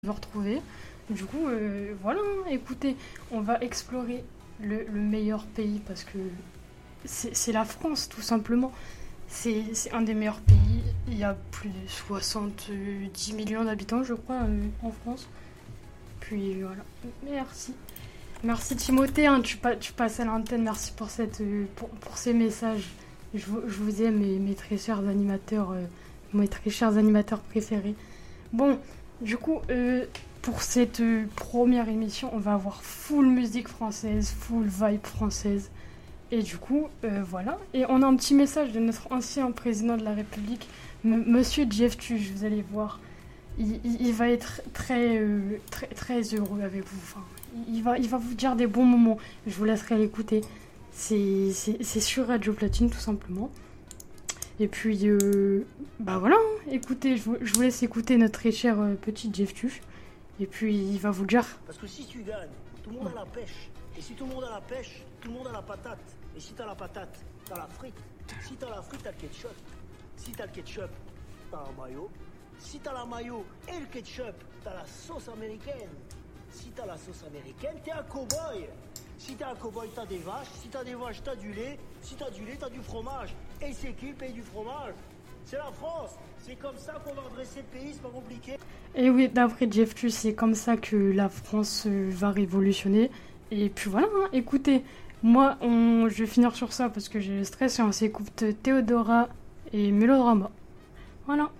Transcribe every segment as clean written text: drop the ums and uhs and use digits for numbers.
veux retrouver. Du coup, voilà, écoutez, on va explorer le meilleur pays parce que c'est la France, tout simplement. C'est un des meilleurs pays. Il y a plus de 70 millions d'habitants, je crois, en France. Puis voilà, merci. Merci Timothée, hein, tu passes à l'antenne, merci pour ces messages. Je vous aime, mes très chers animateurs, mes très chers animateurs préférés. Bon, du coup, pour cette première émission, on va avoir full musique française, full vibe française. Et du coup, voilà. Et on a un petit message de notre ancien président de la République, Monsieur Jeff Tuche, vous allez voir. Il va être très heureux avec vous. Enfin, il va vous dire des bons moments. Je vous laisserai l'écouter. C'est sur Radio Platine, tout simplement. Et puis, bah voilà. Écoutez, je vous laisse écouter notre très cher petit Jeff Tuche. Et puis, il va vous dire... Parce que si tu gagnes, tout le monde a la pêche. Et si tout le monde a la pêche, tout le monde a la patate. Et si t'as la patate, t'as la frite. Si t'as la frite, t'as le ketchup. Si t'as le ketchup, t'as la mayo. Si t'as la mayo et le ketchup, t'as la sauce américaine. Si t'as la sauce américaine, t'es un cow-boy. Si t'es un cow-boy, t'as des vaches. Si t'as des vaches, t'as du lait. Si t'as du lait, t'as du fromage. Et c'est qui le pays du fromage? C'est la France. C'est comme ça qu'on va redresser le pays, c'est pas compliqué. Et oui, d'après Jeff Tuche, c'est comme ça que la France va révolutionner. Et puis voilà, hein, écoutez, moi, je vais finir sur ça parce que j'ai le stress et on s'écoute Théodora et Mélodrama. Voilà.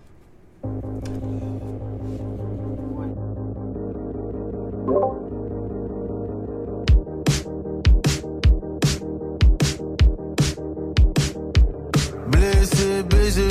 Blessé, baisé,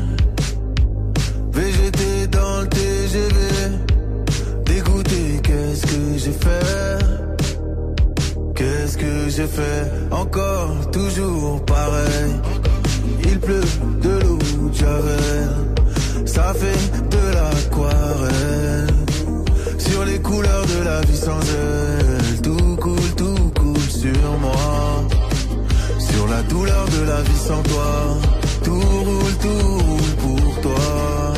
VGT dans le TGV. Dégoûté, qu'est-ce que j'ai fait? Qu'est-ce que j'ai fait? Encore, toujours pareil. Il pleut de l'eau de Javel. Ça fait de l'aquarelle. Sur les couleurs de la vie sans elle. Tout coule sur moi. Sur la douleur de la vie sans toi. Tout roule pour toi.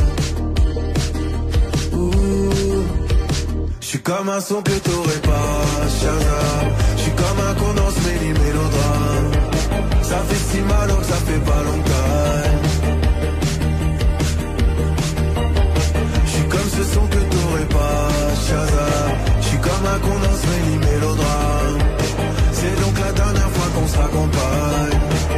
J'suis comme un son que t'aurais pas, Shazam. J'suis comme un condense mélodrame. Ça fait si mal que ça fait pas longtemps. J'suis comme ce son que t'aurais pas, Shazam. J'suis comme un condense mélodrame. C'est donc la dernière fois qu'on se raccompagne.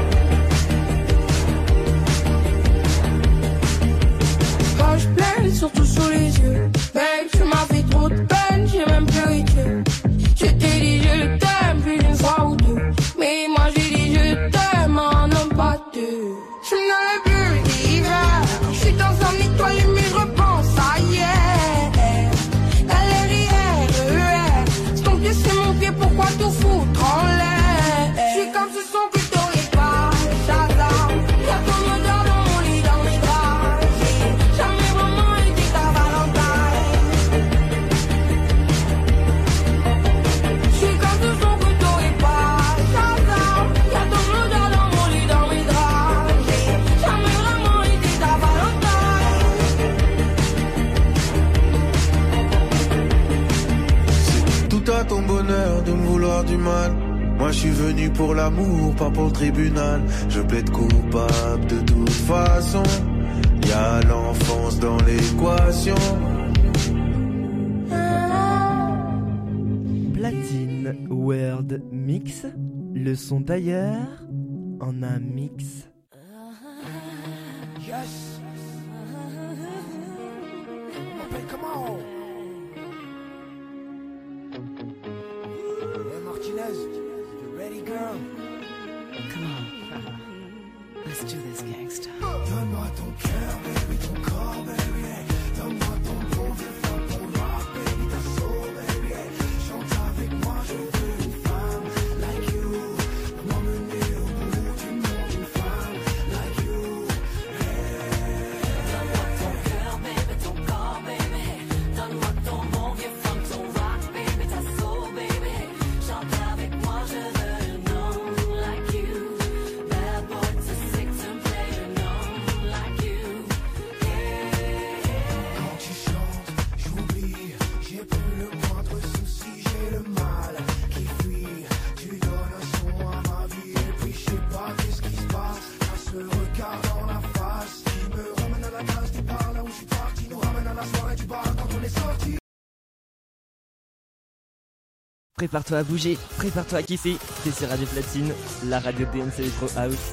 Quand je pleure, surtout sous les yeux. Babe, tu m'as fait trop de peine, j'ai même pleuré Dieu. Je t'ai dit je t'aime plus d'une fois ou deux. Mais moi j'ai dit je t'aime en homme pas deux. Je n'avais plus d'hiver. Je suis dans un étoile mais je repense à hier. LRIR, c'est ton pied, c'est mon pied, pourquoi tout foutre en l'air? Je suis comme ce son que t'aurais pas, Shazam. Y'a ton odeur dans mon lit, dans mes draps. J'ai jamais vraiment été ta Valentine. Je suis comme ce son que t'aurais pas, Shazam. Y'a ton odeur dans mon lit, dans mes draps. J'ai jamais vraiment été ta Valentine. C'est tout à ton bonheur de me vouloir du mal. Moi je suis venu pour l'amour, pas pour le tribunal. Je plaide coupable de toute façon. Y'a l'enfance dans l'équation. Platine World Mix, le son d'ailleurs en un mix. Yes. M'appelle comment? Hey Martinez, you ready girl? Come on. Let's do this, gangsta. Donne-moi ton cœur, baby, ton corps, baby. Donne-moi ton bon vieux femme, ton rock, baby, ta soul, baby. Chante avec moi, je veux une femme like you. M'emmener au bout du monde, une femme like you. Donne-moi ton cœur, baby, ton corps, baby. plus le moindre souci, j'ai le mal qui fuit. Tu donnes un son à ma vie et puis je sais pas qu'est-ce qui se passe. À ce regard dans la face qui me ramène à la case du bar là où je suis parti, nous ramène à la soirée du bar quand on est sorti. Prépare-toi à bouger, prépare-toi à kiffer. T'es sur Radio Platine, la radio DNC Electro House.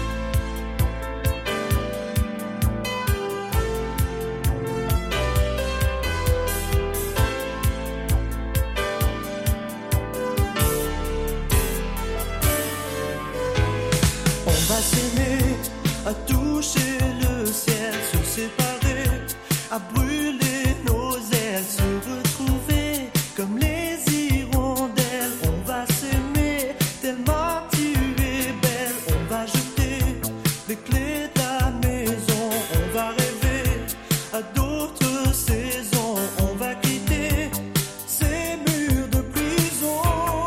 On va s'aimer, à toucher le ciel, se séparer, à brûler nos ailes, se retrouver comme les hirondelles. On va s'aimer tellement tu es belle. On va jeter les clés de la maison. On va rêver à d'autres saisons. On va quitter ces murs de prison.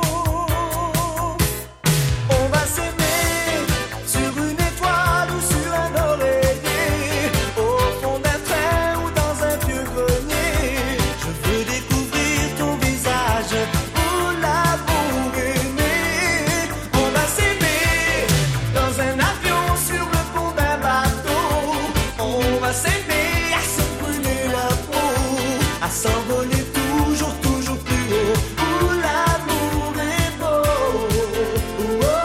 On va s'aimer sur une étoile ou sur un oreiller, au fond d'un train ou dans un vieux grenier. Je veux découvrir ton visage où l'amour est né. On va s'aimer dans un avion, sur le pont d'un bateau. On va s'aimer à se brûler la peau, à s'envoler toujours, toujours plus haut, où l'amour est beau. On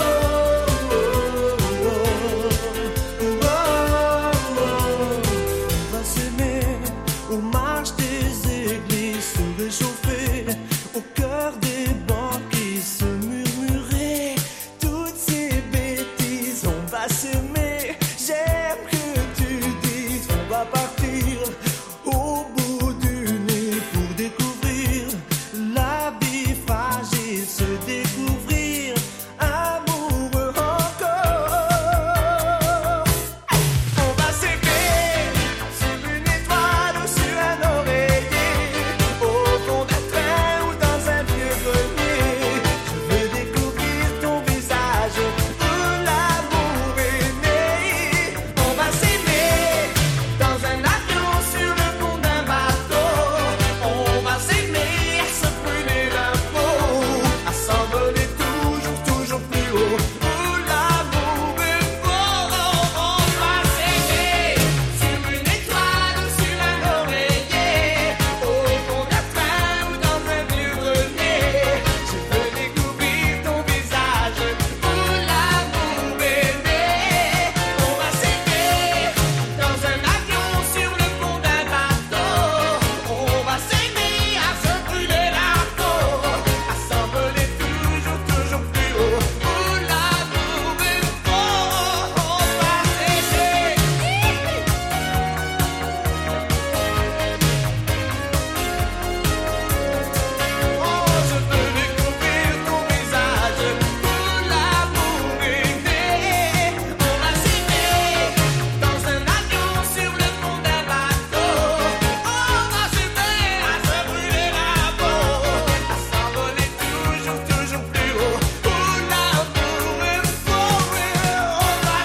va s'aimer aux marches des églises, se réchauffer au cœur des banquiers, se murmurer toutes ces bêtises. On va s'aimer, j'aime que tu dises. On va partir au bout du nez pour découvrir la vie fragile, se découvrir amoureux encore. On va s'aimer sur une étoile ou sur un oreiller, au fond d'un train ou dans un vieux grenier. Je veux découvrir ton visage où l'amour est né. On va s'aimer dans un avion, sur le pont d'un bateau. On va s'aimer à se brûler la peau, à s'envoler toujours, toujours plus haut, où l'amour est beau. On va s'aimer sur une étoile ou sur un oreiller, au fond d'un train ou dans un vieux grenier. Je veux découvrir ton visage où l'amour est né. On va s'aimer dans un avion, sur le pont d'un bateau. On va s'aimer à se brûler la peau, à s'envoler toujours, toujours plus haut, où l'amour est beau. On va s'aimer. Oh, je veux découvrir ton visage où l'amour est né. On va s'aimer dans un avion, sur le pont d'un bateau. On va s'aimer à se brûler la peau, à s'envoler toujours, toujours plus haut, où l'amour est beau. On va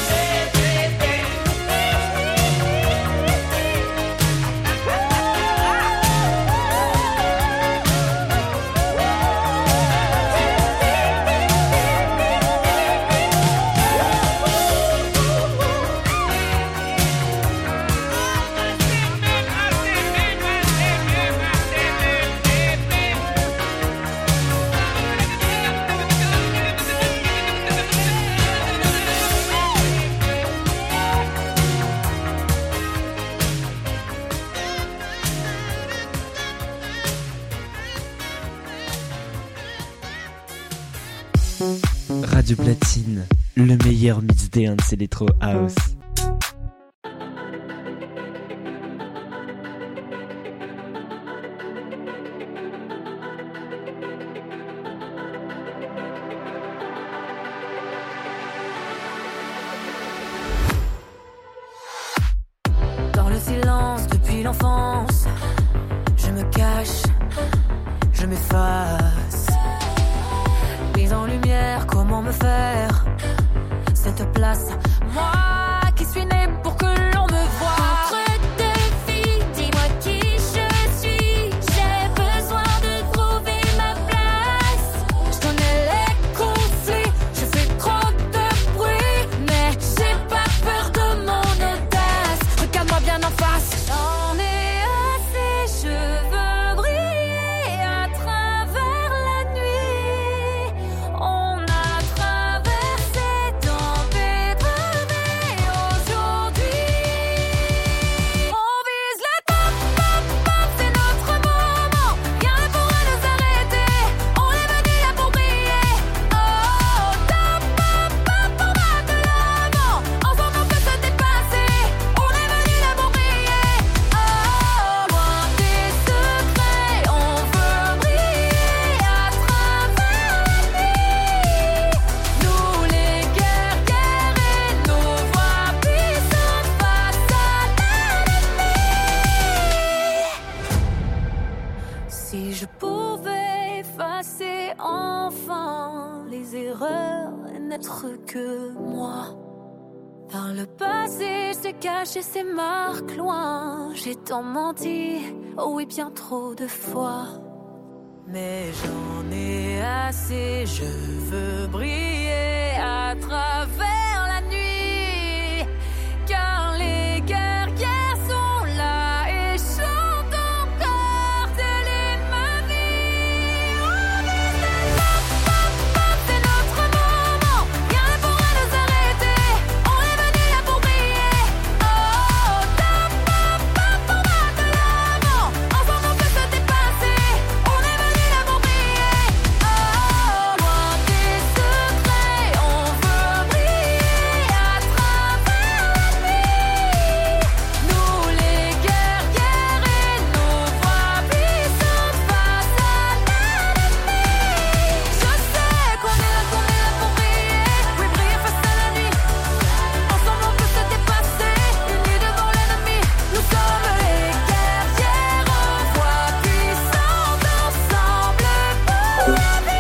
Radio Platine, le meilleur mix dance Electro House. Dans le silence depuis l'enfance, je me cache, je m'efface. Mise en lumière, comment me faire cette place? Moi qui suis née pour que l'on me voie. Entre deux filles, dis-moi qui je suis. J'ai Si je pouvais effacer enfin les erreurs et n'être que moi. Par le passé, j'ai caché ces marques loin. J'ai tant menti, oh oui, bien trop de fois. Mais j'en ai assez, je veux briller à travers la nuit. Car les guerrières sont là et chantent encore de l'une ma vie. On est c'est notre moment, rien ne pourra nous arrêter. On est venu là pour briller. Oh, top, on va de l'avant. Ensemble on peut se dépasser. On est venu là pour briller. Oh, loin des secrets, on veut briller à travers la nuit. Nous les guerrières et nos voix puissantes face à l'ennemi. Je sais qu'on est là pour briller. Oui, briller face à la nuit. Ensemble on peut se dépasser. Unis devant l'ennemi. Nous sommes les guerrières en voix puissantes. Ensemble pour la vie.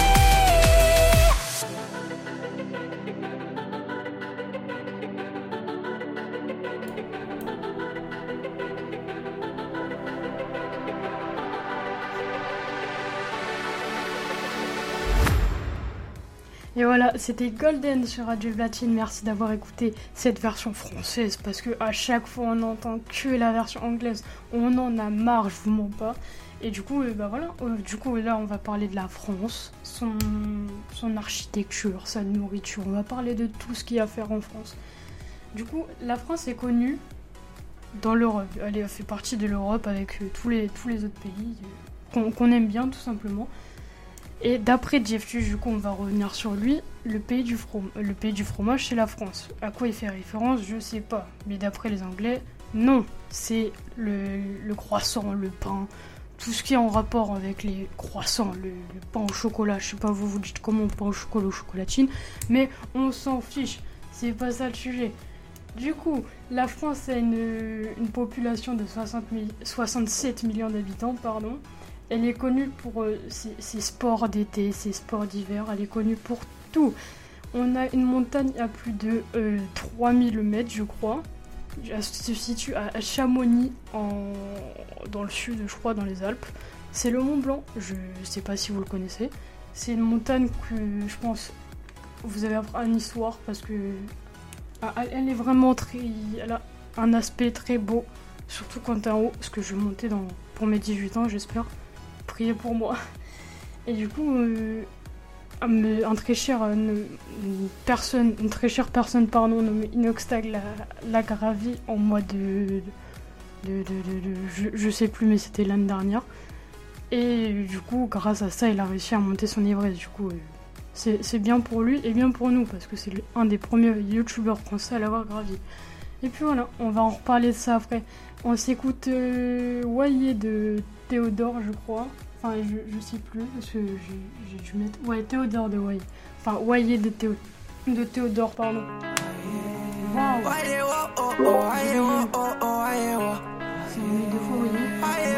Et voilà, c'était Golden sur Radio Platine. Merci d'avoir écouté cette version française parce que à chaque fois on n'entend que la version anglaise. On en a marre, je vous mens pas. Et du coup, voilà. Du coup, là, on va parler de la France, son architecture, sa nourriture. On va parler de tout ce qu'il y a à faire en France. Du coup, la France est connue dans l'Europe. Elle fait partie de l'Europe avec tous les autres pays qu'on aime bien, tout simplement. Et d'après Jeff Tuch, du coup, on va revenir sur lui. Le pays du fromage, c'est la France. À quoi il fait référence, je sais pas. Mais d'après les Anglais, non. C'est le croissant, le pain, tout ce qui est en rapport avec les croissants, le pain au chocolat. Je sais pas, vous dites comment pain au chocolat, chocolatine. Mais on s'en fiche. C'est pas ça le sujet. Du coup, la France a une population de 67 millions d'habitants, pardon. Elle est connue pour ses sports d'été, ses sports d'hiver. Elle est connue pour tout. On a une montagne à plus de 3000 mètres, je crois. Elle se situe à Chamonix, dans le sud, je crois, dans les Alpes. C'est le Mont Blanc. Je ne sais pas si vous le connaissez. C'est une montagne que, je pense, vous allez apprendre une histoire parce que elle est vraiment elle a un aspect très beau. Surtout quand t'es en haut, parce que je vais monter pour mes 18 ans, j'espère. Priez pour moi. Et du coup, une très chère personne nommée Inoxtag l'a gravi en mois je sais plus, mais c'était l'année dernière. Et du coup, grâce à ça, il a réussi à monter son Everest. Du coup, c'est bien pour lui et bien pour nous, parce que c'est un des premiers youtubeurs français à l'avoir gravi. Et puis voilà, on va en reparler de ça après. On s'écoute Wayé de Théodore, je crois. Enfin, je sais plus, parce que j'ai dû mettre... Ouais, Théodore de Wayé. Enfin, Wayé de Théodore, pardon. Waouh. C'est mis deux fois Wayé.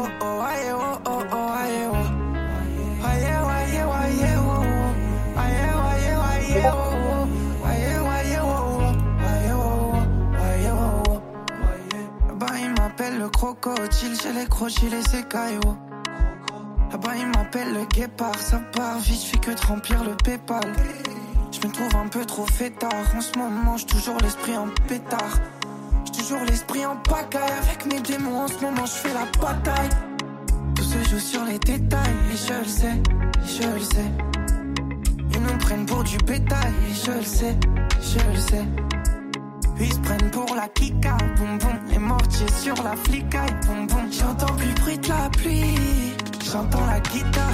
Le crocodile, j'ai les crochets, les écailles. Là-bas il m'appelle le guépard. Ça part vite, je fais que de remplir le Paypal. Je me trouve un peu trop fêtard. En ce moment, j'ai toujours l'esprit en pétard. J'ai toujours l'esprit en pagaille. Avec mes démons, en ce moment, je fais la bataille. Tout se joue sur les détails. Et je le sais, je le sais. Ils nous prennent pour du bétail. Et je le sais, je le sais. Ils se prennent pour la kika, boum boum. Les mortiers sur la flicaille, boum boum. J'entends plus le bruit de la pluie, j'entends la guitare.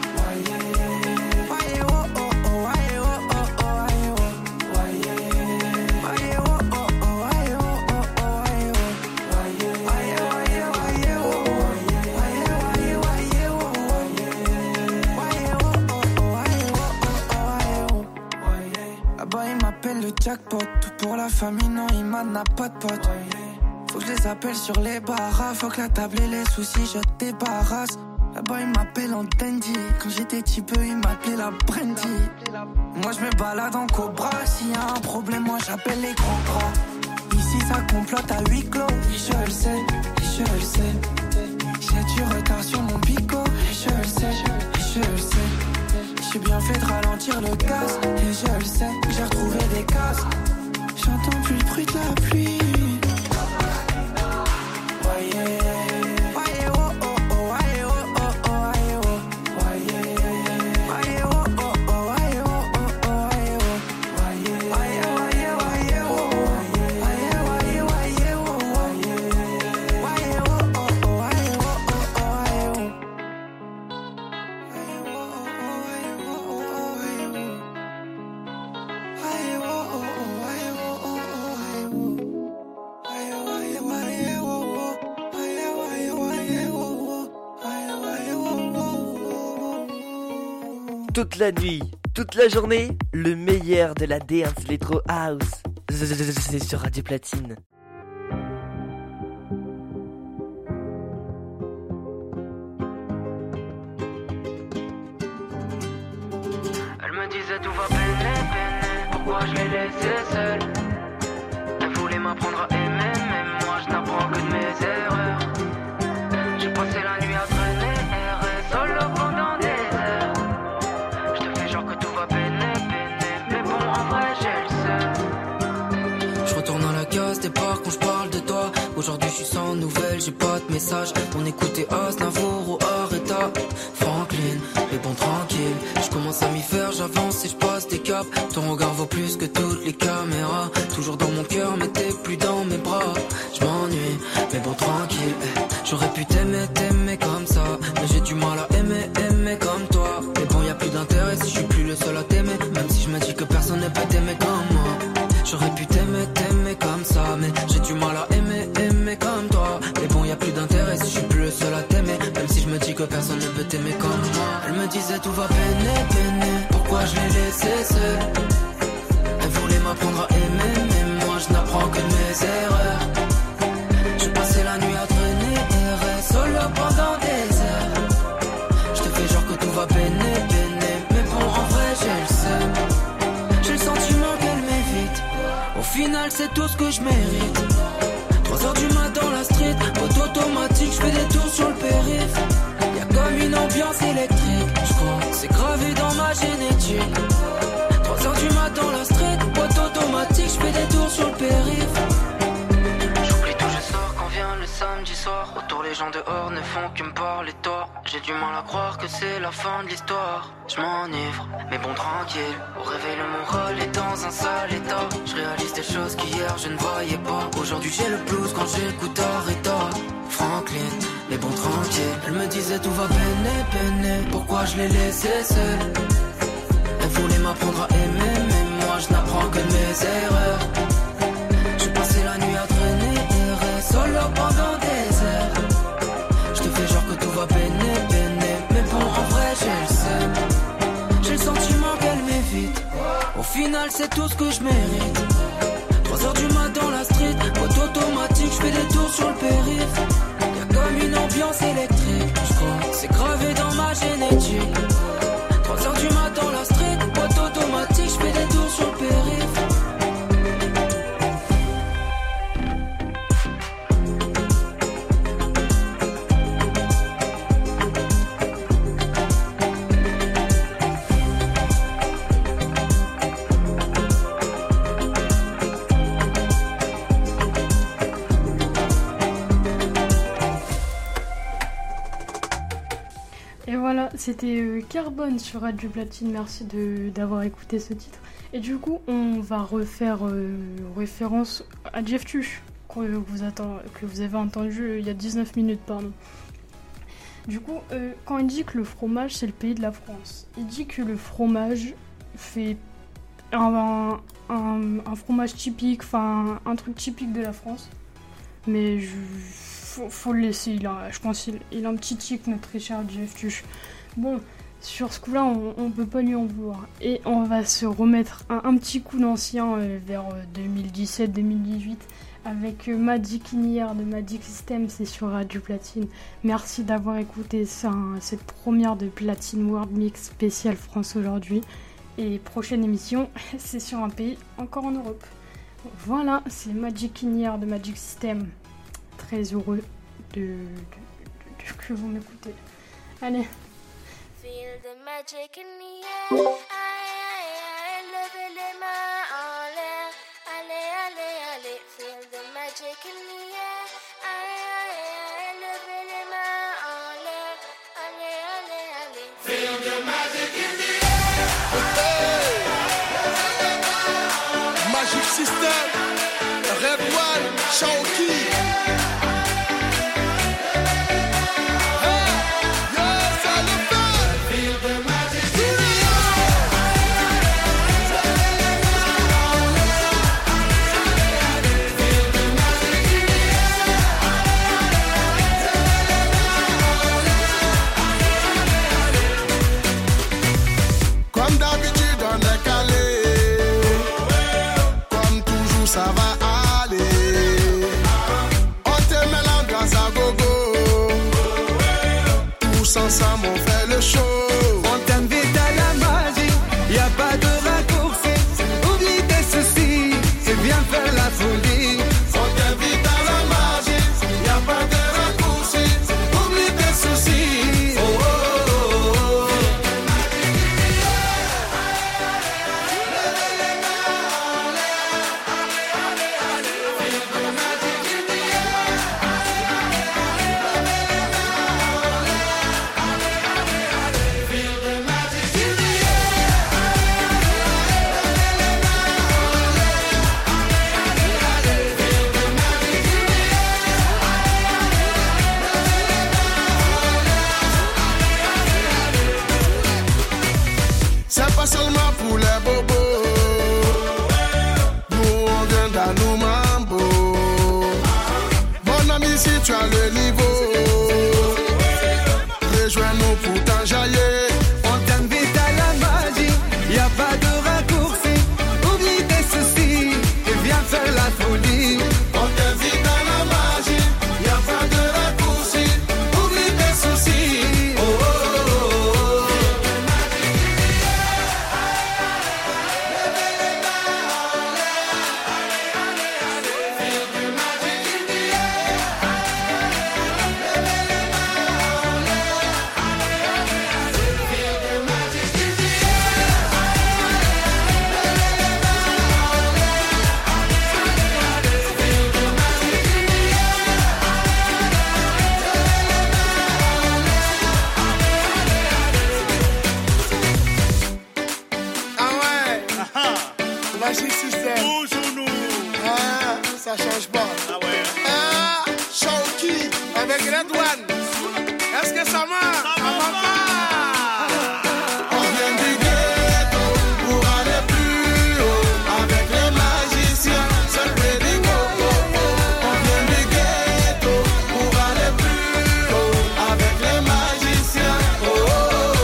Waye, oh oh oh, waye, oh oh oh, waye, oh. Waye, oh oh oh, waye, oh oh oh, waye, oh. Waye, waye, waye, oh. Waye, waye, oh. Waye, oh oh oh, waye, oh oh oh, waye, oh. Là-bas il m'appelle le jackpot. Pour la famille, non, il n'a pas de potes. Faut que je les appelle sur les barras. Faut que la table et les soucis, je te débarrasse. Là-bas ils m'appellent en dandy. Quand j'étais petit peu ils m'appelaient la Brandy. Moi je me balade en cobra. S'il y a un problème moi j'appelle les gros bras. Ici ça complote à huis clos. Et je le sais, et je le sais. J'ai du retard sur mon bico. Et je le sais, et je le sais. J'ai bien fait de ralentir le gaz. Et je le sais, j'ai retrouvé des cases. J'entends plus le bruit de la pluie. Voyez. Toute la nuit, toute la journée, le meilleur de la dance Electro House. C'est sur Radio Platine. Elle me disait tout va peine, pourquoi je l'ai laissée seule. Elle voulait m'apprendre à aimer, mais moi je n'apprends que de mes erreurs. J'ai passé la nuit à traîner, errer solo pendant des heures. Je te fais genre que tout va peiner, mais bon en vrai j'ai le seum. Je retourne à la case départ quand je parle de toi. Aujourd'hui je suis sans nouvelles, j'ai pas de message. On écoutait Aznavour ou Arrêta Franklin, mais bon tranquille. Je commence à m'y faire, j'avance et je passe des caps. Ton regard vaut plus que toutes les caméras. Toujours dans mon cœur mais t'es plus dans mes bras. Je m'ennuie, mais bon tranquille. J'aurais pu t'aimer comme ça, mais j'ai du mal à aimer comme toi. Mais bon y a plus d'intérêt si je suis plus le seul à t'aimer. Même si je me dis que personne ne peut t'aimer comme moi. J'aurais pu t'aimer comme ça, mais j'ai du mal à aimer comme toi. Mais bon y a plus d'intérêt si je suis plus le seul à t'aimer. Même si je me dis que personne ne peut t'aimer comme moi. Elle me disait tout va peiner, pourquoi je l'ai laissée seule. Elle voulait m'apprendre à aimer, mais moi je n'apprends que de mes erreurs. J'ai passé la nuit à traîner, errer solo pendant des heures. Je te fais genre que tout va peiner, mais bon en vrai j'ai le seum. J'ai le sentiment qu'elle m'évite. Au final c'est tout ce que je mérite. 3h du matin dans la street, mode automatique, je fais des tours sur le périph'. Y'a comme une ambiance électrique, je crois, c'est gravé dans ma génétique. 3h du matin dans la street, mode automatique, je fais des tours sur le périph'. J'oublie tout, je sors quand vient le samedi soir. Autour les gens dehors ne font que me parler de toi. J'ai du mal à croire que c'est la fin de l'histoire. Je m'enivre, mais bon tranquille. Au réveil le moral est dans un sale état. Je réalise des choses qu'hier je ne voyais pas. Aujourd'hui j'ai le blues quand j'écoute Aretha Franklin, mais bon tranquille. Elle me disait tout va peiner, pourquoi je l'ai laissée seule. Elle voulait m'apprendre à aimer, mais moi je n'apprends que de mes erreurs. J'ai passé la nuit à traîner, errer solo pendant des heures. Je te fais genre que tout va peiner, mais bon en vrai j'ai le seum. J'ai le sentiment qu'elle m'évite. Au final c'est tout ce que je mérite. 3h du matin dans la street, mode automatique, je fais des tours sur le périph'. Y'a comme une ambiance électrique, je crois, c'est gravé dans ma génétique. 3h du matin dans la street, mode automatique, je fais des tours sur le périph'. C'était Carbone sur Radio Platine, merci d'avoir écouté ce titre. Et du coup, on va refaire référence à Jeff Tuch, que vous avez entendu il y a 19 minutes, pardon. Du coup, quand il dit que le fromage, c'est le pays de la France, il dit que le fromage fait un fromage typique, enfin un truc typique de la France. Mais faut le laisser, je pense qu'il a un petit tic, notre très cher Jeff Tuch. Bon, sur ce coup-là, on peut pas lui en vouloir. Et on va se remettre un petit coup d'ancien vers 2017-2018 avec Magic in Here de Magic System, c'est sur Radio Platine. Merci d'avoir écouté ça, cette première de Platine World Mix spécial France aujourd'hui. Et prochaine émission, c'est sur un pays encore en Europe. Voilà, c'est Magic in Here de Magic System. Très heureux de que vous m'écoutez. Allez. Feel the magic in the air. Levez les mains en l'air. Allez, allez, allez. Feel the magic in the air. Levez les mains en l'air. Allez, allez, allez. Feel the magic in the air. Magic System, Red One, Shaoki. Ça va aller. On te met l'ambiance à gogo. Tous ensemble on fait le show. On t'invite à la magie, y a pas de raccourci. Oublie tes soucis, et viens faire la folie. On t'invite à la magie, y a pas de raccourci. Oublie tes soucis. Oh, oh, oh, oh. C'est pas seulement pour les bobos. Nous on vient d'Anou Mambo. Mon ami, si tu as le niveau, rejoins-nous pour t'enjailler. On t'invite à la magie, y a pas de raccourci. Oublie tes soucis, et viens faire la folie. On t'invite à la magie, y a pas de raccourci. Oublie tes soucis. Oh, oh, oh, oh. Magic System. Toujours nous. Ah, ça change pas. Ah ouais. Ah, Shaoki avec Red One. Est-ce que ça marche? Ça va pas. On vient du ghetto pour aller plus haut. Avec les magiciens, seul ready go. On vient du ghetto pour aller plus haut. Avec les magiciens. Oh, oh, oh.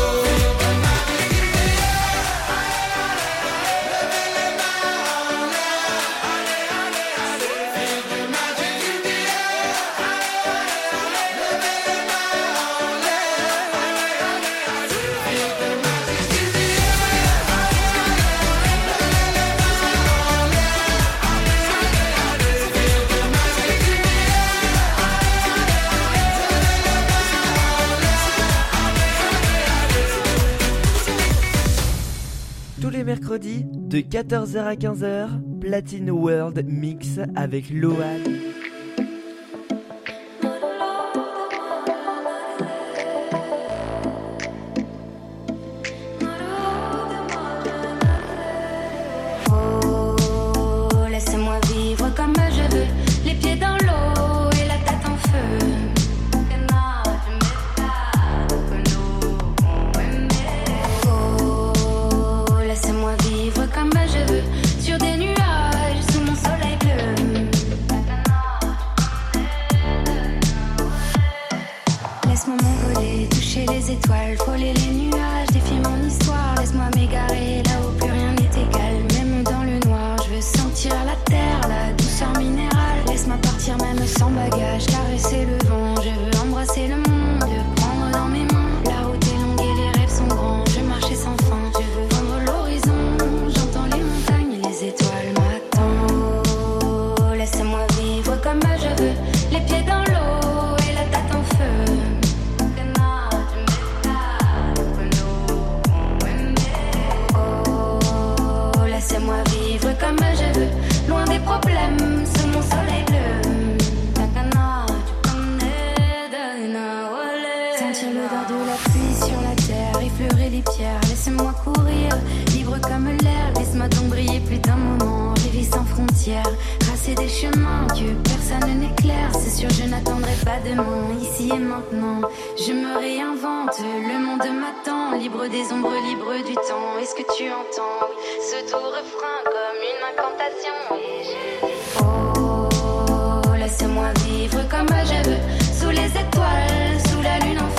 Tous les mercredis, de 14h à 15h, Platine World Mix avec Lohan. Oh, laissez-moi vivre comme je veux, les pieds dans l'eau et la tête en feu. Oh, laissez-moi vivre comme je veux, sur des nuages, sous mon soleil bleu. Laisse-moi m'envoler, toucher les étoiles, frôler les nuages, défier mon histoire. Laisse-moi m'égarer là où plus rien n'est égal, même dans le noir. Je veux sentir la terre, la douceur minérale. nuages, caresser le vent. Je veux embrasser le monde, prendre dans mes mains. La route est longue et les rêves sont grands. Je marchais sans fin, je veux vendre l'horizon. J'entends les montagnes, les étoiles m'attendent. Oh, laissez-moi vivre comme je veux, les pieds dans l'eau et la tête en feu. Oh, laissez-moi vivre comme je veux, loin des problèmes, sous mon soleil bleu. Sentir l'odeur de la pluie sur la terre, effleurer les pierres, laissez-moi courir, libre comme l'air, laisse-moi donc briller plus d'un moment, rêver sans frontières, tracer des chemins que personne n'éclaire, c'est sûr je n'attendrai pas demain, ici et maintenant, je me réinvente, le monde m'attend, libre des ombres, libre du temps, est-ce que tu entends, ce doux refrain comme une incantation, et je dis, oh, laissez-moi vivre comme je veux, sous les étoiles, sous la lune en feu.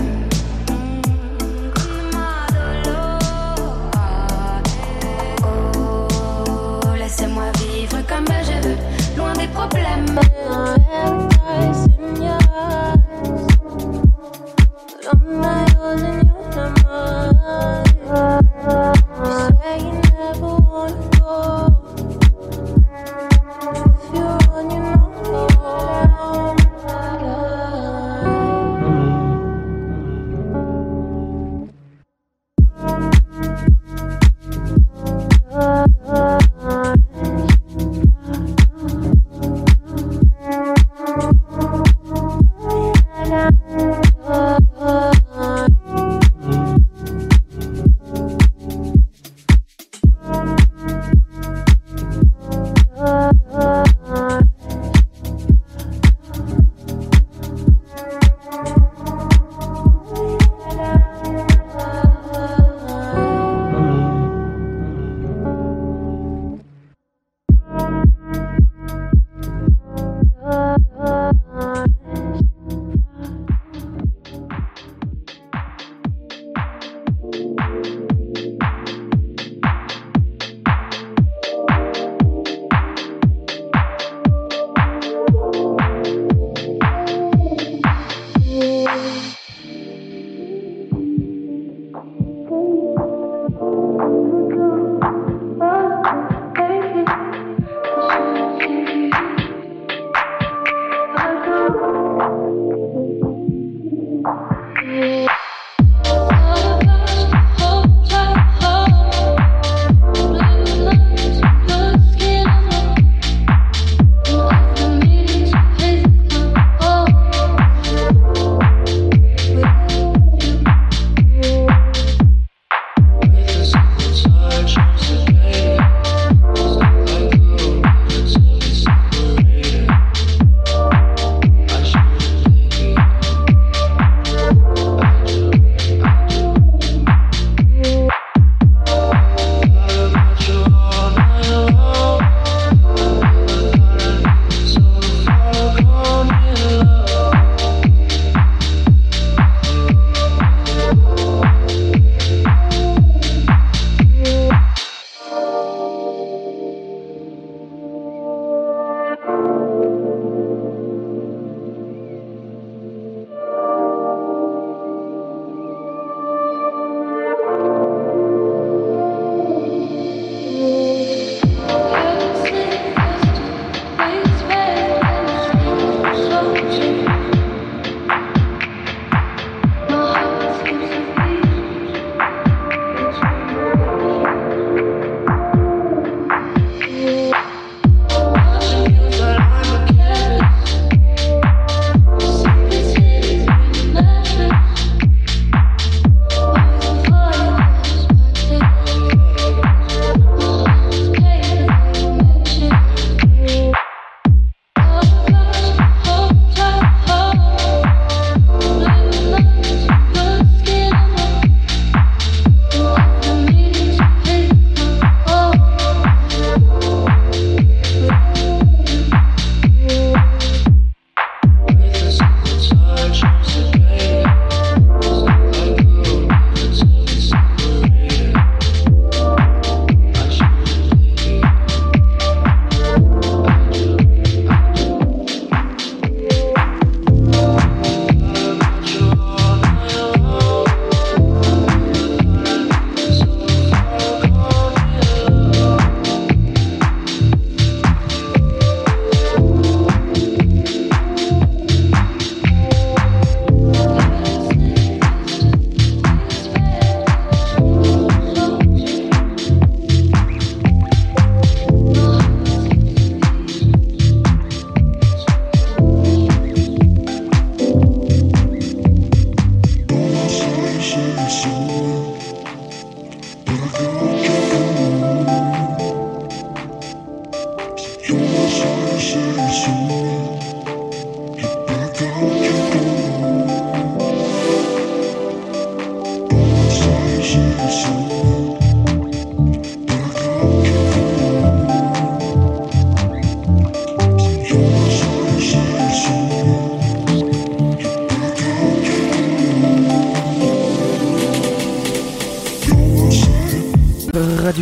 Oh, laissez-moi vivre comme je veux, loin des problèmes.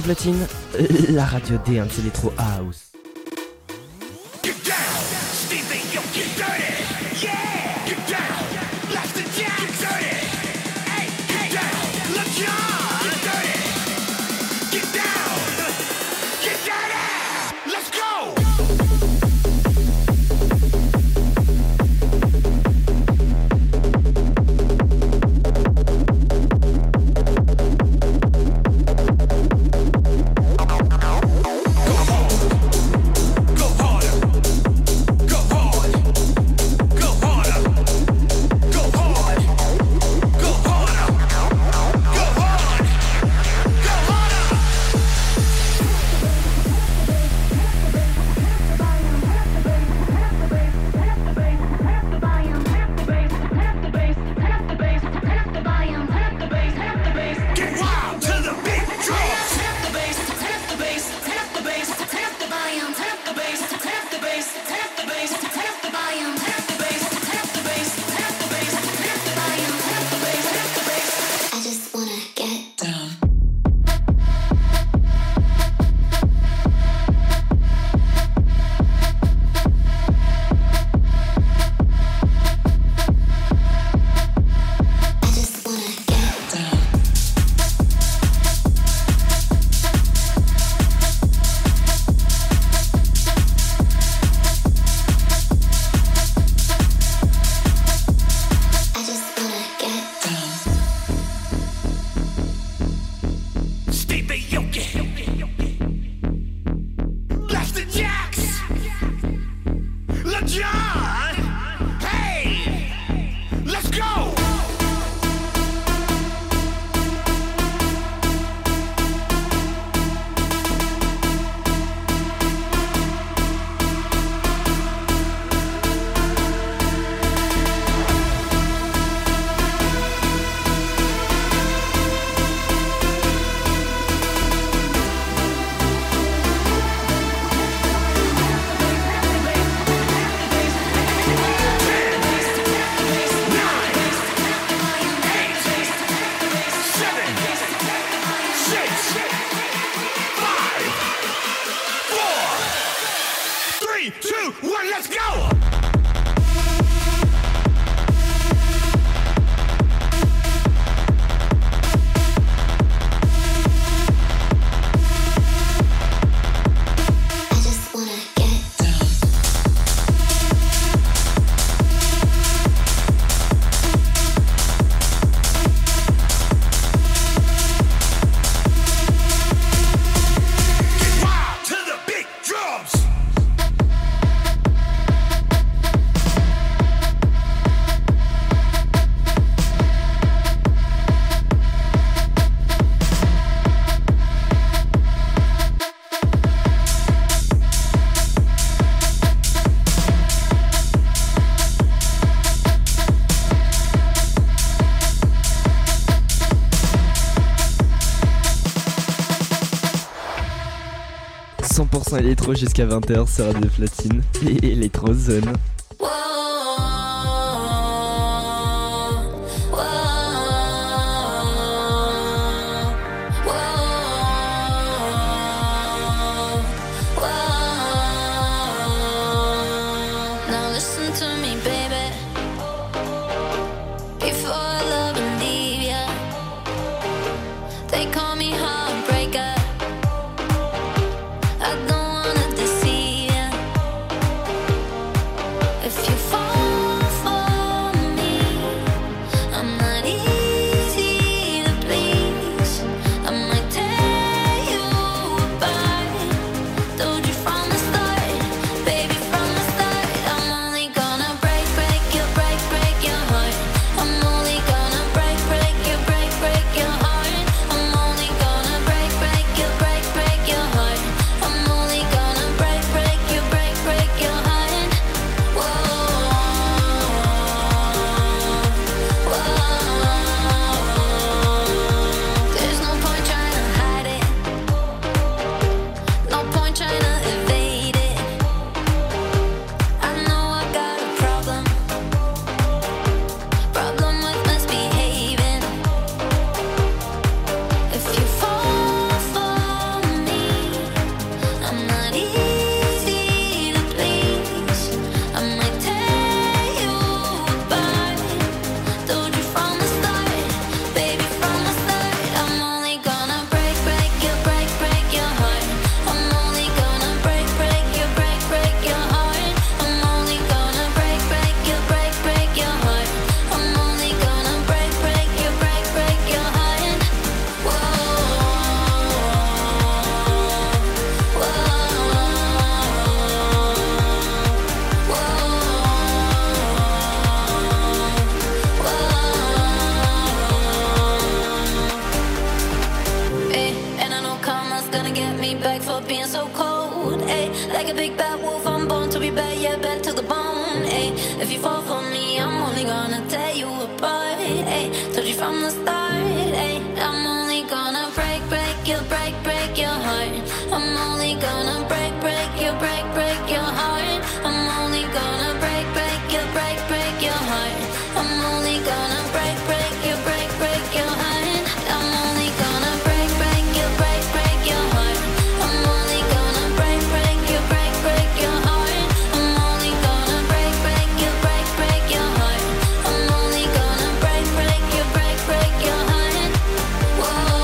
Platine, la radio Dance Electro House. Électro jusqu'à 20h sur Radio Platine et Electrozone. I don't wanna deceive ya. being so cold, ayy. Like a big bad wolf, I'm born to be bad, yeah, bad to the bone, ayy. If you fall for me, I'm only gonna tear you apart, ayy. Told you from the start, ayy. I'm only gonna break your heart. I'm only gonna break your heart. I'm only gonna break your heart. I'm only gonna break your heart. I'm only gonna break your heart. I'm only gonna break your heart. I'm only gonna break your heart. I'm only gonna break your heart. Whoa.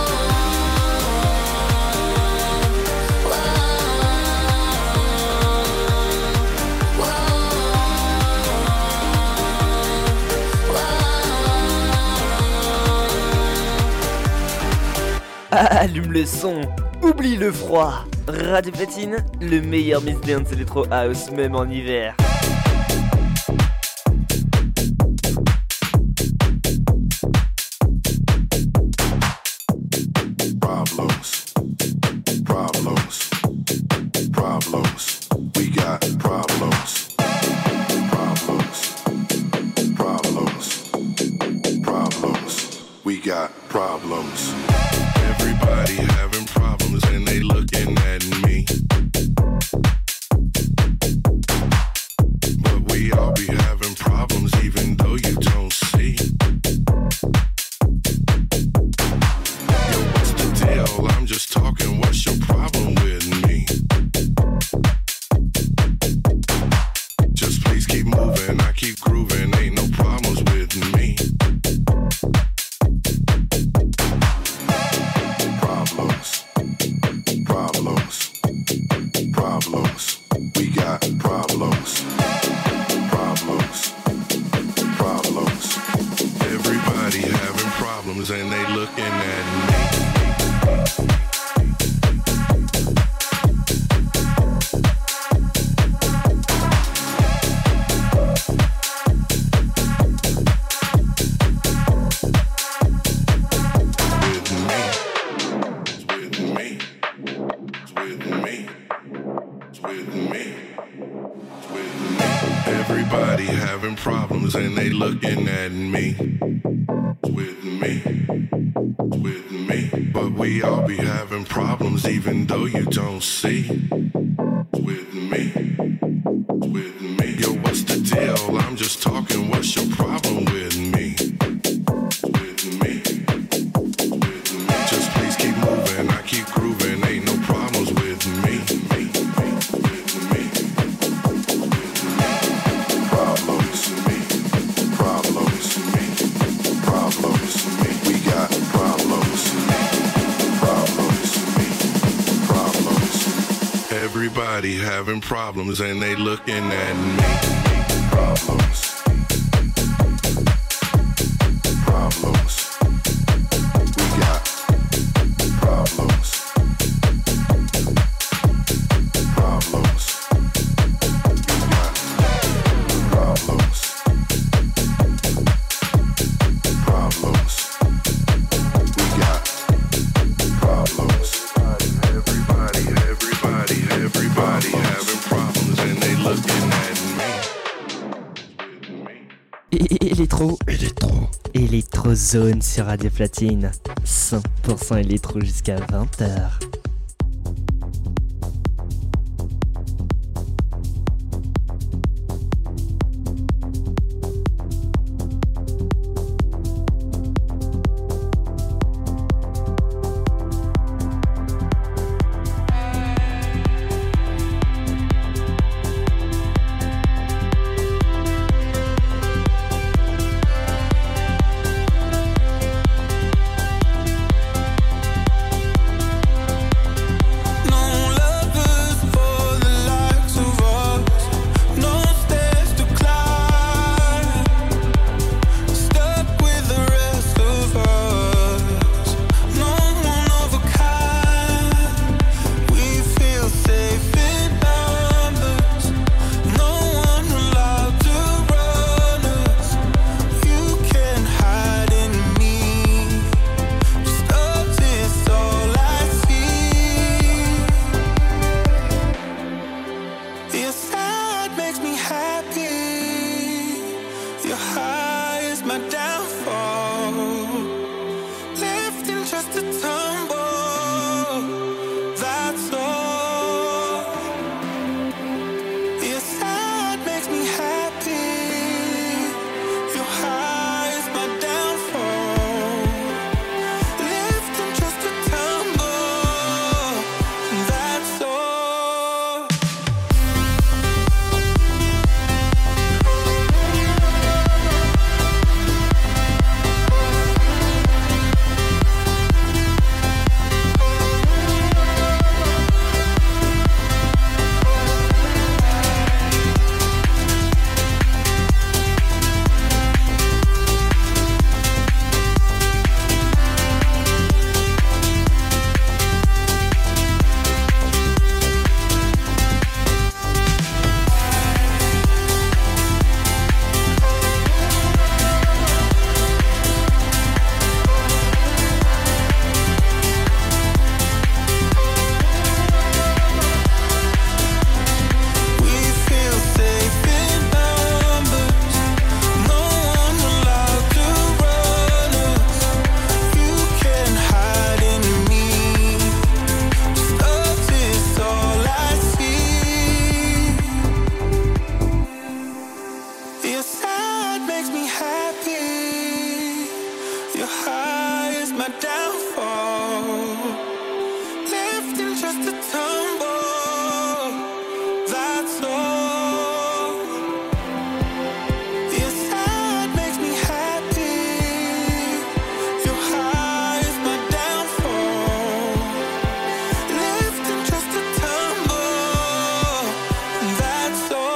Allume le son, oublie le froid. Radio Platine, le meilleur mix dance electro house même en hiver. Problems. Everybody having problems and they looking at me. But we all be having problems even though you don't see. Yo, what's the deal? I'm just talking, what's your problem with me? Just please keep moving, I keep grooving, ain't no problems with me. And they looking at me. Everybody having problems and they looking at me. With me, but we all be having problems even though you don't see. With me, yo, what's the deal? I'm just talking, what's your problem with me? With me, just please keep moving, I keep grooving, ain't no problems with me. Everybody having problems and they looking at me. Problems. We got problems. Électrozone sur Radio Platine, 100% électro jusqu'à 20h. my downfall. Left in just a tumble, that's all. Your side makes me happy, your high is my downfall. Left in just a tumble, that's all.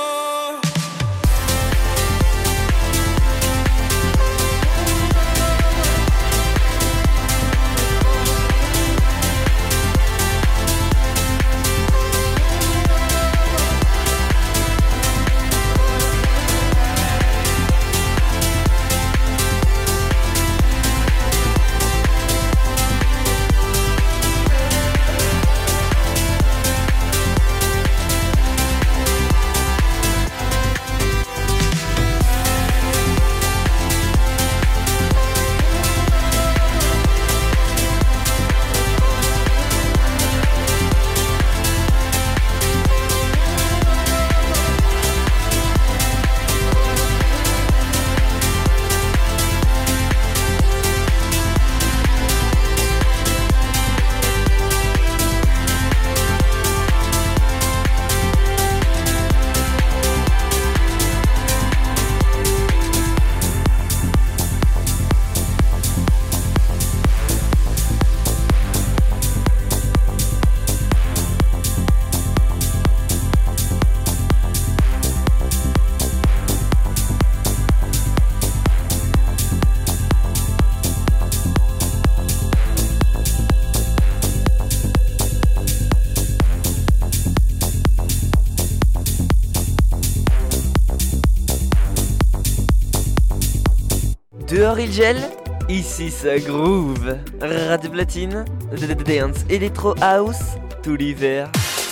Dehors il gèle, ici ça groove. Radio Platine, dance, Electro House, tout l'hiver.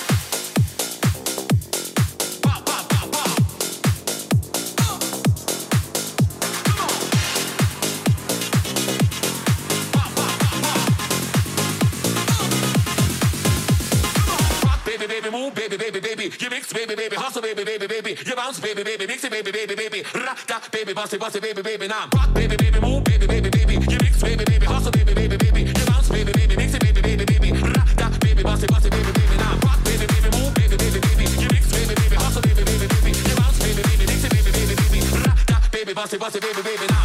You mix, baby, baby, hustle, baby, baby, baby. You bounce, baby, baby, mix it, baby, baby, baby. Rock, baby, bounce it, baby, baby. Now rock, baby, baby, move, baby, baby, baby. You mix, baby, baby, hustle, baby, baby, baby. You bounce, baby, baby, mix it, baby, baby, baby. Rock, baby, bounce it, baby, baby. Now rock, baby, baby, move, baby, baby, baby. You mix, baby, baby, hustle, baby, baby, baby. You bounce, baby, baby, mix it, baby, baby, baby. Rock, baby, bounce it, baby, baby. Now.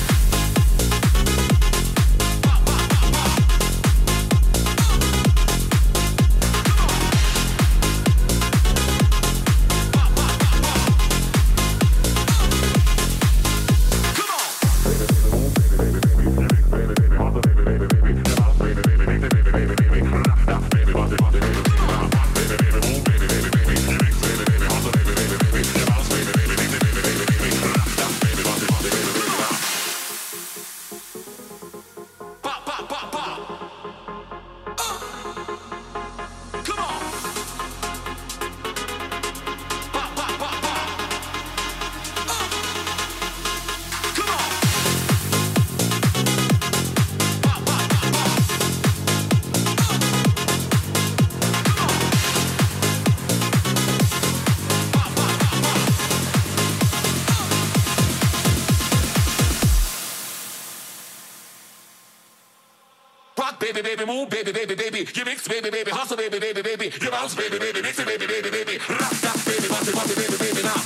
Baby, baby, move, baby, baby, baby. You mix, baby, baby, hustle, baby, baby, baby. You bounce, baby, baby, mix it, baby, baby, baby. Rock that, baby, bounce it, baby, baby. Now.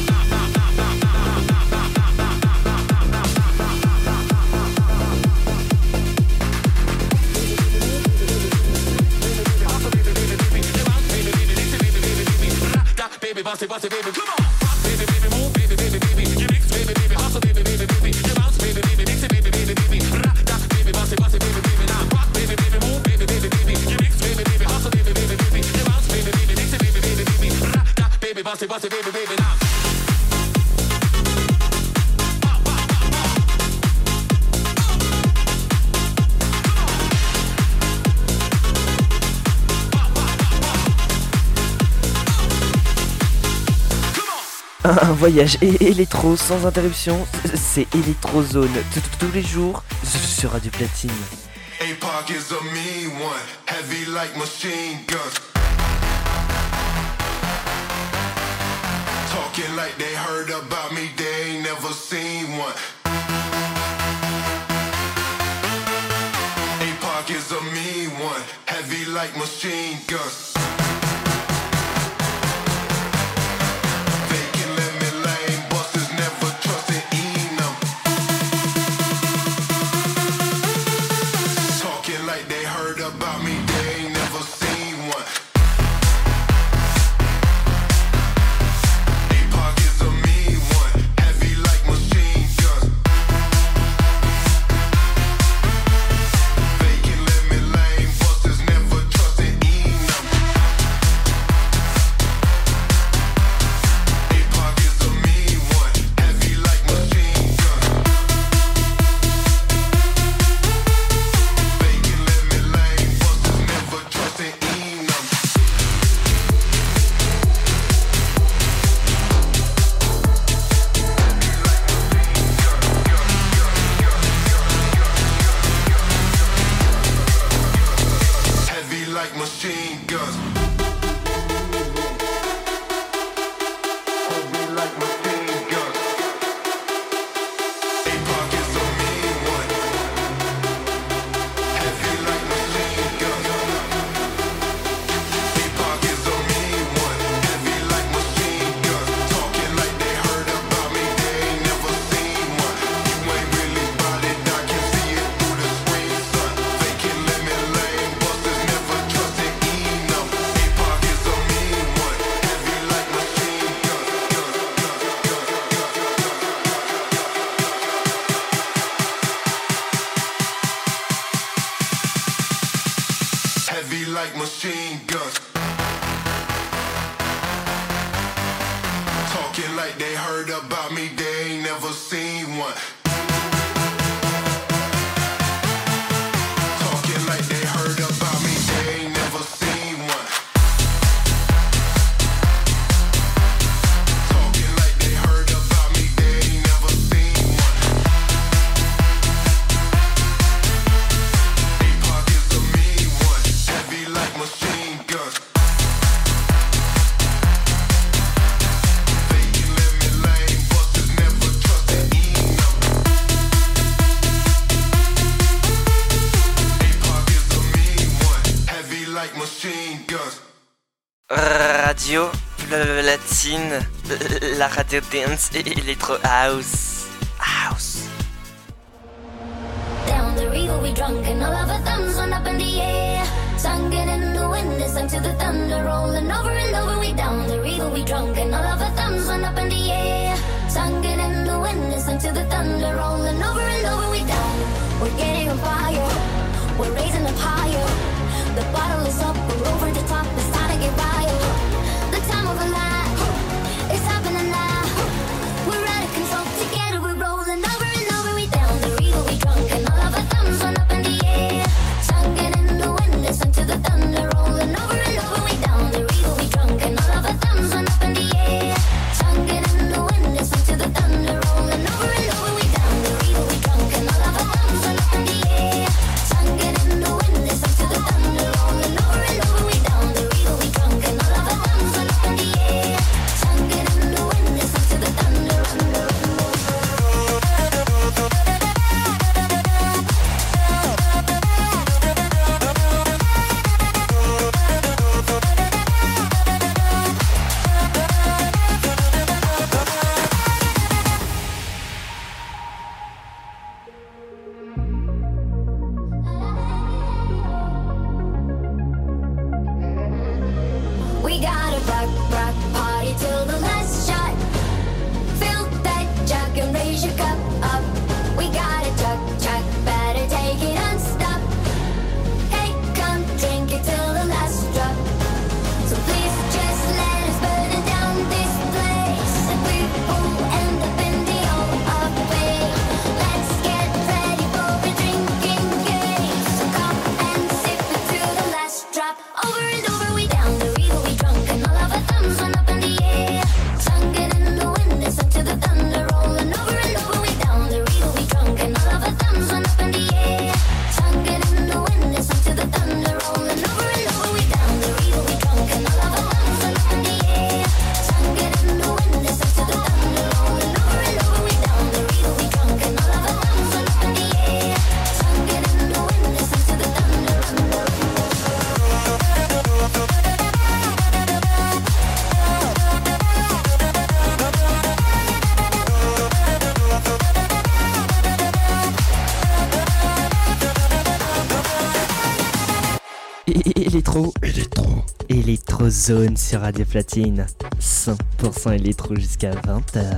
Baby, bounce it, baby. Come on. Rock, baby, baby, move, baby, baby, baby. You mix, baby, baby, hustle, baby, baby, baby. You bounce, baby, baby, mix it, baby, baby, baby. Rock that, baby, bounce it, baby, baby. Now. Rock, baby, baby, move, baby, baby, baby. You mix, baby, baby, hustle, baby, baby, baby. You bounce, baby, baby, mix it, baby, baby, baby. Rock that, baby, bounce it, baby, baby. Now. Un voyage électro sans interruption, c'est Electrozone tous les jours sur Radio Platine. APOC is a mean one, heavy like machine guns. Talking like they heard about me, they ain't never seen one. like machine guns. Like machine guns. Talking like they heard about me, they ain't never seen one. Talking like they heard about me, they ain't never seen one. Talking like they heard about me, they ain't never seen one. Eight pockets of me, one heavy like machine guns. Faking lemon lane, busters never trusted enough. Eight pockets of me, one heavy like machine guns. Radio Platine, la radio dance et electro house. Down the river we drunk and all of our thumbs went up in the air. Singing in the wind, sang to the thunder, rolling over and over. We down the river we drunk and all of our thumbs went up in the air. Singing in the wind, sang to the thunder, rolling over and over. We down, we're getting on fire, we're raising up higher. The bottle is up, we're over the top, it's time to get wild. The time of our life, it's happening now. We're out of control, together we're rolling over and over. We down the river we drunk and all of our thumbs went up in the air. Singing in the wind, sang to the thunder, rolling over and over. We down the river we drunk and all of our thumbs went up in the air. Singing in the wind, sang to the thunder, rolling over and over. We down the river we drunk and all of our thumbs went up in the air. Singing in the wind, sang to the thunder, rolling over and over. We down Électrozone sur Radio Platine. 100% électro jusqu'à 20h.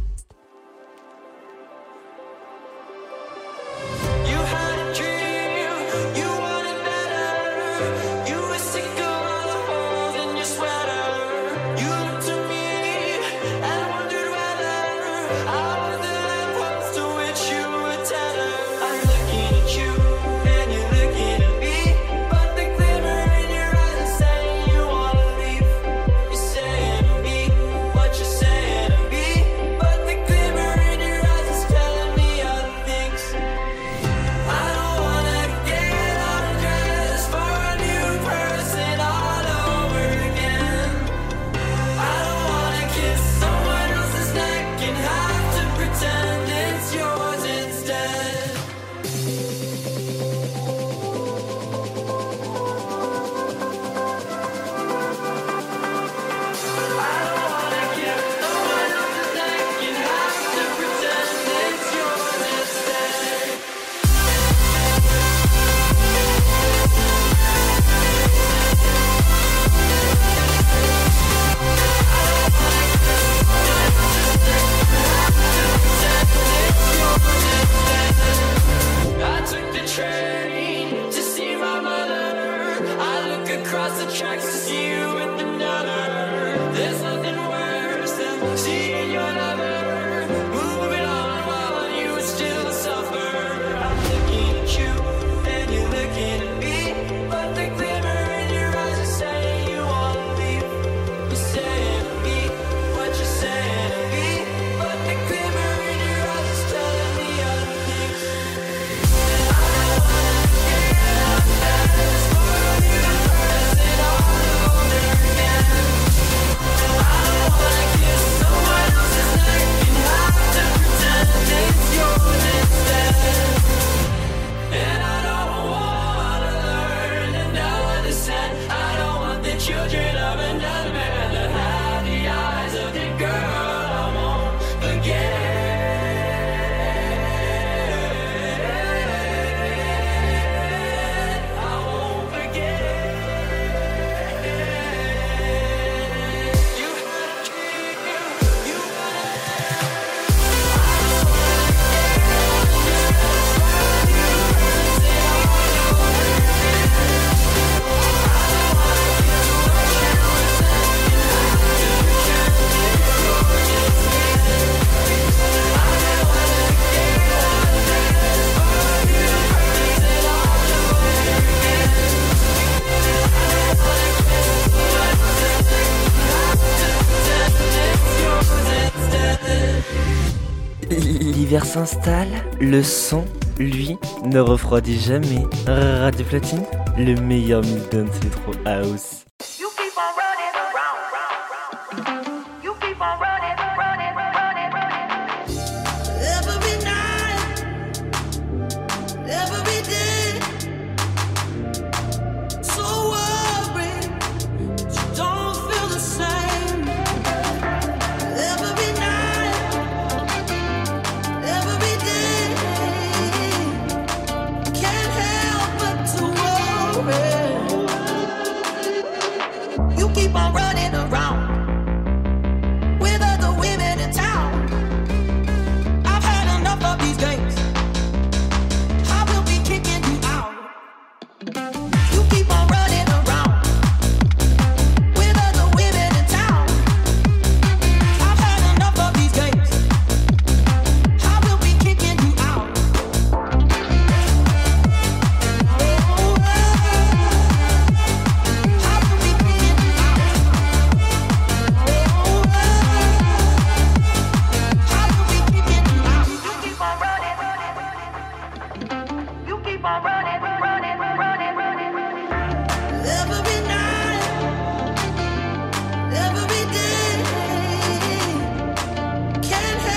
L'hiver s'installe, le son, lui, ne refroidit jamais. Radio Platine, le meilleur mix dance electro house.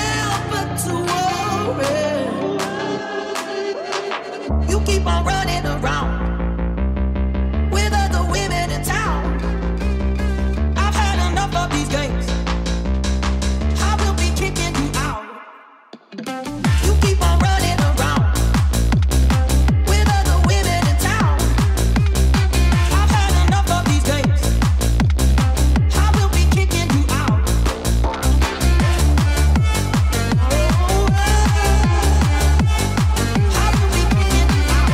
Keep on running